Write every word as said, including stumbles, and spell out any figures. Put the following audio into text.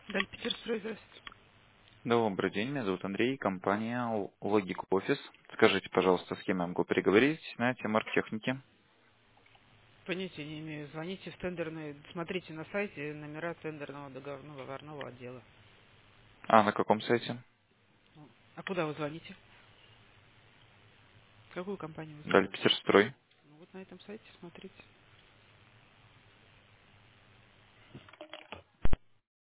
Даль Петерстрой, здравствуйте. Добрый день, меня зовут Андрей, компания Logik Office. Скажите, пожалуйста, с кем я могу переговорить на тему архтехники? Понятия не имею. Звоните в тендерный, смотрите на сайте номера тендерного договорного договорного отдела. А, на каком сайте? А куда вы звоните? В какую компанию вы звоните? Даль Петерстрой. Ну вот на этом сайте смотрите.